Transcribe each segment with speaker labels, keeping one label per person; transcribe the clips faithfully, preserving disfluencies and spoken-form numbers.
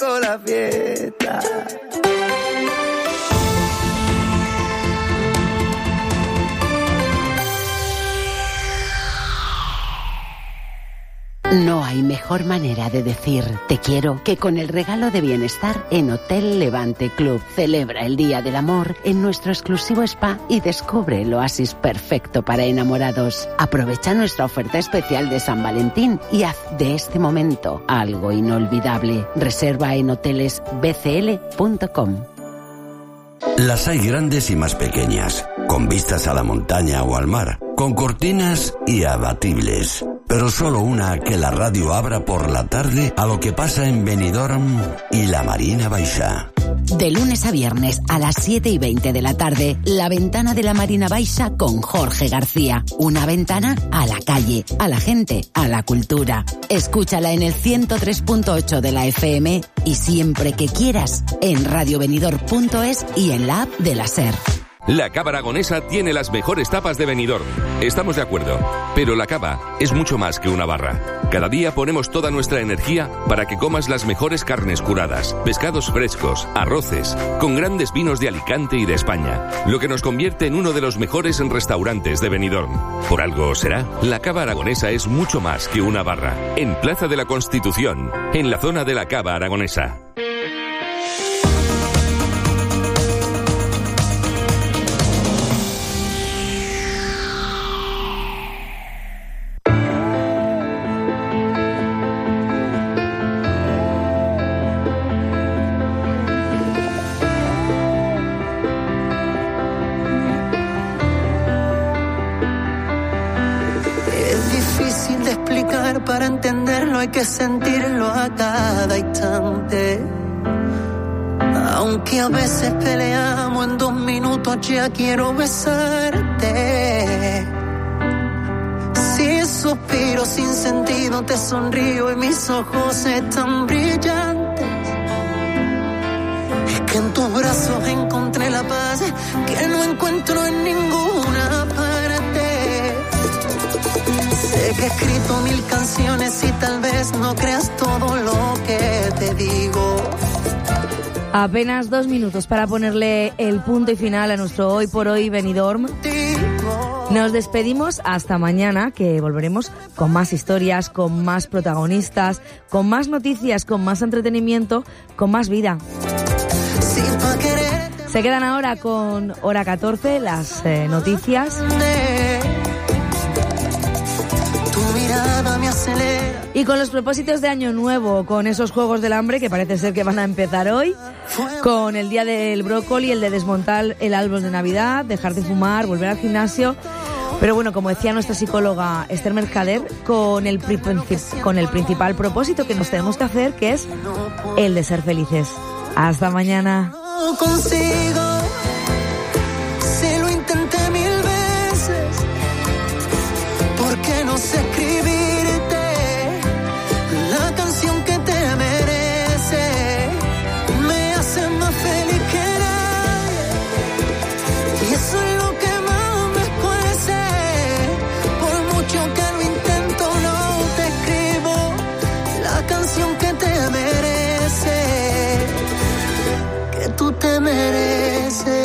Speaker 1: empezó la fiesta.
Speaker 2: No hay mejor manera de decir te quiero que con el regalo de bienestar en Hotel Levante Club. Celebra el Día del Amor en nuestro exclusivo spa y descubre el oasis perfecto para enamorados. Aprovecha nuestra oferta especial de San Valentín y haz de este momento algo inolvidable. Reserva en hoteles b c l punto com.
Speaker 3: Las hay grandes y más pequeñas, con vistas a la montaña o al mar, con cortinas y abatibles. Pero solo una que la radio abra por la tarde a lo que pasa en Benidorm y la Marina Baixa.
Speaker 2: De lunes a viernes a las siete y veinte de la tarde, La Ventana de la Marina Baixa con Jorge García. Una ventana a la calle, a la gente, a la cultura. Escúchala en el ciento tres punto ocho de la F M y siempre que quieras en radio benidorm punto es y en la app de la SER.
Speaker 4: La Cava Aragonesa tiene las mejores tapas de Benidorm. Estamos de acuerdo, pero la cava es mucho más que una barra. Cada día ponemos toda nuestra energía para que comas las mejores carnes curadas, pescados frescos, arroces, con grandes vinos de Alicante y de España, lo que nos convierte en uno de los mejores restaurantes de Benidorm. Por algo será, la Cava Aragonesa es mucho más que una barra. En Plaza de la Constitución, en la zona de la Cava Aragonesa.
Speaker 1: Para entenderlo hay que sentirlo a cada instante. Aunque a veces peleamos en dos minutos, ya quiero besarte. Si suspiro sin sentido, te sonrío y mis ojos están brillantes. Es que en tus brazos encontré la paz que no encuentro en ninguna parte. Sé que he escrito mil canciones y tal vez no creas todo lo que te digo.
Speaker 5: Apenas dos minutos para ponerle el punto y final a nuestro Hoy por Hoy Benidorm. Nos despedimos hasta mañana, que volveremos con más historias, con más protagonistas, con más noticias, con más entretenimiento, con más vida. Se quedan ahora con hora catorce, las eh, noticias. Y con los propósitos de Año Nuevo, con esos Juegos del Hambre que parece ser que van a empezar hoy, con el Día del Brócoli, el de desmontar el árbol de Navidad, dejar de fumar, volver al gimnasio. Pero bueno, como decía nuestra psicóloga Esther Mercader, con el, con el principal propósito que nos tenemos que hacer, que es el de ser felices. Hasta mañana.
Speaker 1: No consigo, si lo intenté mil veces, porque no sé escribirte la canción que te merece. Me hace más feliz que nadie y eso es lo que más me cuece. Por mucho que lo intento no te escribo la canción que te merece, que tú te mereces.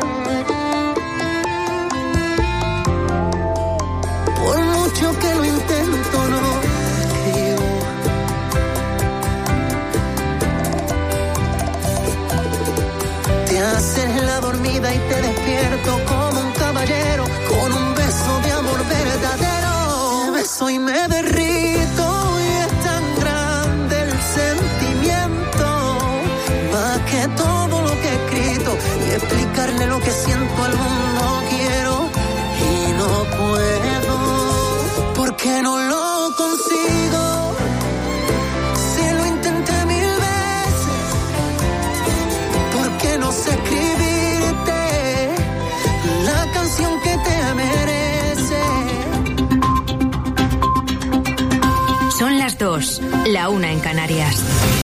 Speaker 1: Por mucho que lo intento no escribo. Te haces la dormida y te despierto como un caballero con un beso de amor verdadero. Te beso y me derrito y es tan grande el sentimiento, más que todo lo que he escrito y explicarle lo que siento al mundo quiero y no puedo, porque no lo consigo. Si lo intenté mil veces, porque no sé escribirte la canción que te merece.
Speaker 6: Son las dos, la una en Canarias.